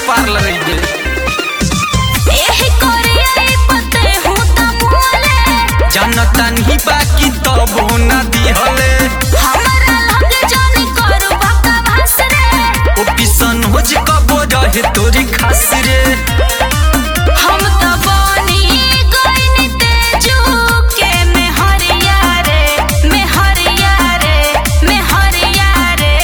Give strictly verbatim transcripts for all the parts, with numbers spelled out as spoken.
पार लगइबे। एही कोरिया पते हूं त मोले जनता नहीं बाकी तबो न दिहले। हमरा लगे जाने करू बाका भास रे ओ पिसन हो जे कबो रहे तोरी खास रे। हम त बनी गइनी तेजू के में हरिया रे में हरिया रे में हरिया रे।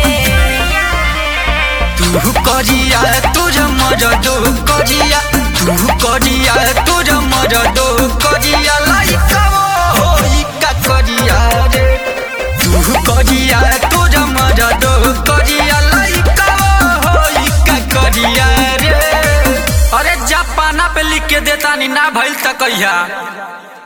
तू करिया तुझ मरदो करिया तू करिया तुझ मरदो करिया लाइका होई का करिया रे। तू करिया तुझ मरदो करिया लाइका होई का करिया रे। अरे जापाना पे लिख के देता नी ना भइल त कहिया।